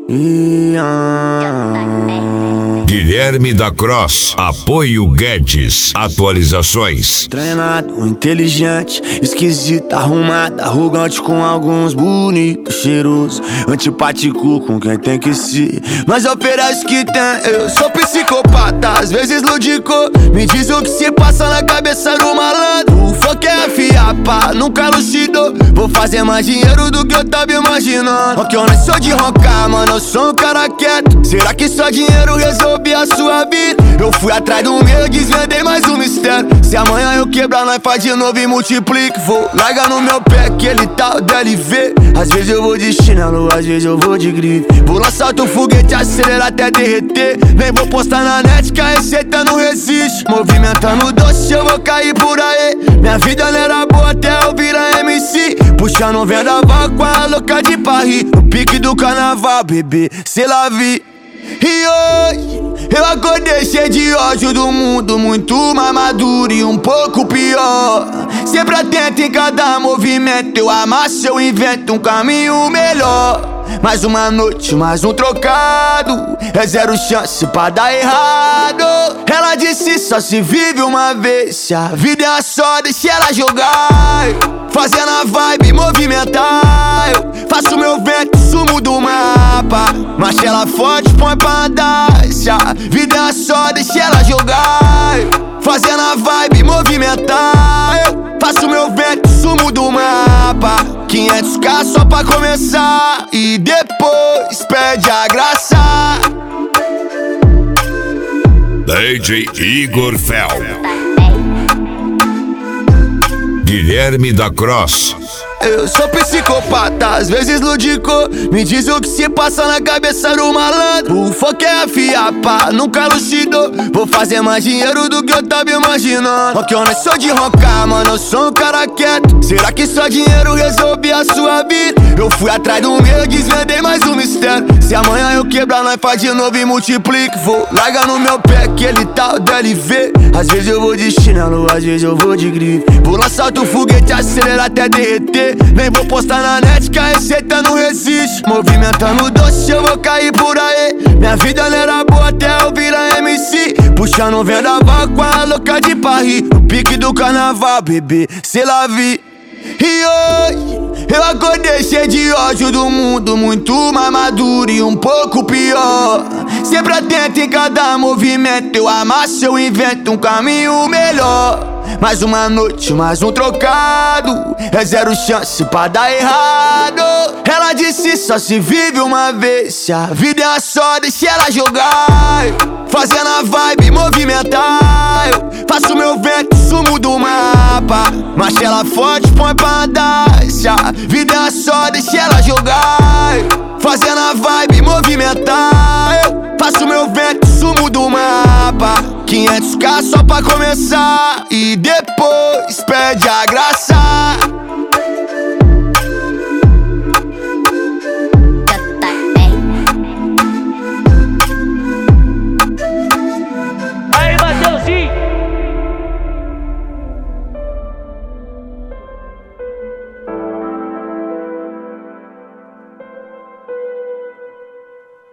Guilherme da Cross, apoio Guedes, atualizações. Treinado, inteligente, esquisito, arrumado, arrogante com alguns bonitos, cheiroso, antipático com quem tem que ser, mas oferece que tem. Eu sou psicopata, às vezes lúdico. Me diz o que se passa na cabeça do malandro. O foco é afiar, pá, nunca lucidou. Vou fazer mais dinheiro do que eu tava imaginando. Porque eu não sou de roncar, mano, eu sou um cara quieto. Será que só dinheiro resolve a sua vida? Eu fui atrás do meu, desvendei mais um mistério. Se amanhã eu quebrar, nós faz de novo e multiplica. Vou largar no meu pé aquele tal DLV. Às vezes eu vou de chinelo, às vezes eu vou de grife. Vou lançar outro foguete, acelerar até derreter. Nem vou postar na net que a receita não resiste. Movimentando doce, eu vou cair por aí. Minha vida não era boa até eu virar MC. Puxando um vendaval com a louca de Paris. No pique do carnaval, bebê, cê la vi. E hoje eu acordei cheio de ódio do mundo, muito mais maduro e um pouco pior. Sempre atento em cada movimento, eu amasso, eu invento um caminho melhor. Mais uma noite, mais um trocado, é zero chance pra dar errado. Ela disse só se vive uma vez, se a vida é só, deixa ela jogar. Fazendo a vibe movimentar, eu faço meu vento, sumo do mapa. Mas ela forte, põe pra andar. Se a vida é só, deixa ela jogar. Fazendo a vibe movimentar, eu faço meu vento, sumo do mapa. 500k só pra começar e depois pede a graça. DJ Igor Fel, Guilherme da Cross. Eu sou psicopata, às vezes lúdico. Me diz o que se passa na cabeça do malandro. O foco é afiar, pá, nunca lucidou. Vou fazer mais dinheiro do que eu tava imaginando. Porque eu não sou de roncar, mano, eu sou um cara quieto. Será que só dinheiro resolve a sua vida? Eu fui atrás do meu, desvendei mais um mistério. Se amanhã eu quebrar, nós faz de novo e multiplica. Vou largar no meu pé aquele tal DLV. Às vezes eu vou de chinelo, às vezes eu vou de grife. Vou lançar outro foguete, acelerar até derreter. Nem vou postar na net que a receita não resiste. Movimentando doce, eu vou cair por aí. Minha vida não era boa até eu virar MC. Puxando um vendaval com a louca de Paris. No pique do carnaval, bebê, cê la vi. E hoje eu acordei cheio de ódio do mundo, muito mais maduro e um pouco pior. Sempre atento em cada movimento, eu amasso, eu invento um caminho melhor. Mais uma noite, mais um trocado, é zero chance pra dar errado. Ela disse só se vive uma vez, se a vida é só, deixa ela jogar. Fazendo a vibe movimentar, eu faço meu vento, sumo do mapa. Mas ela forte, põe pra andar. Se a vida é só, deixa ela jogar. Fazendo a vibe movimentar, eu faço meu vento, sumo do mapa. 500k só pra começar e depois pede a graça.